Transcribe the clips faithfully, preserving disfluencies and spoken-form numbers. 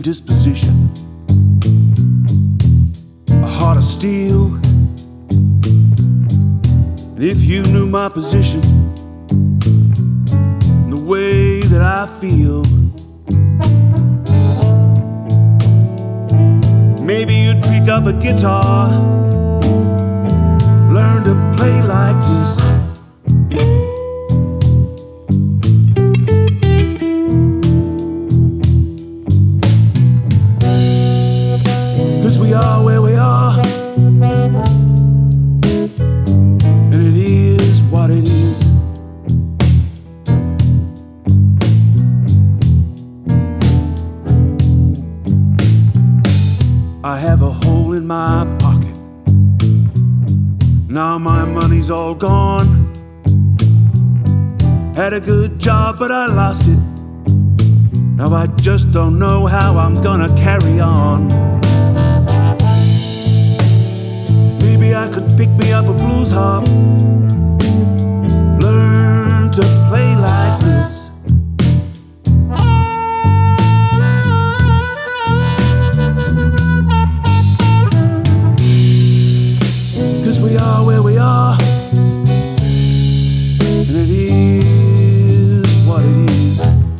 disposition, a heart of steel. And if you knew my position, the way that I feel, maybe you'd pick up a guitar, learn to play like this. Cause we are where we are, and it is what it is. I have a hole in my pocket, now my money's all gone. Had a good job but I lost it, now I just don't know how I'm gonna carry on. Maybe I could pick me up a blues harp, learn to play like this. Cause we are where we are, and it is what it is.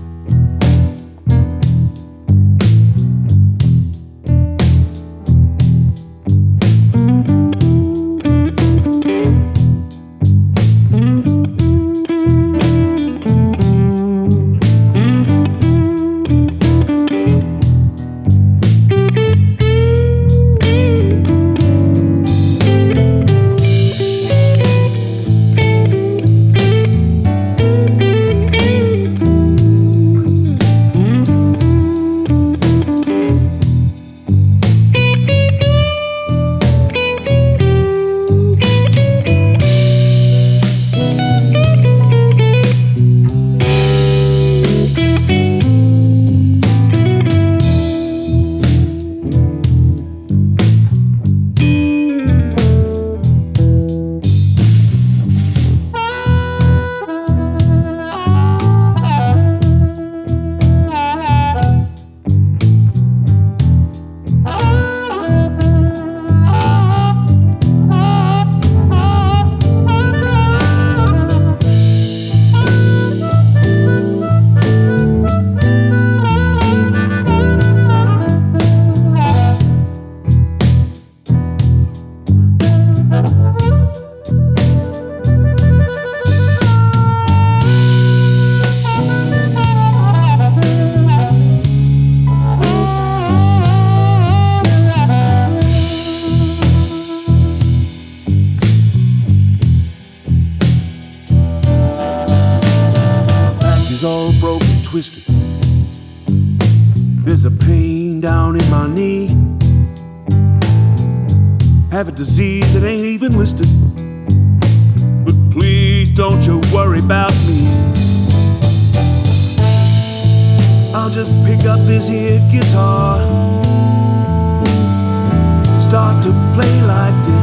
All broken, twisted. There's a pain down in my knee. Have a disease that ain't even listed, but please don't you worry about me. I'll just pick up this here guitar, start to play like this.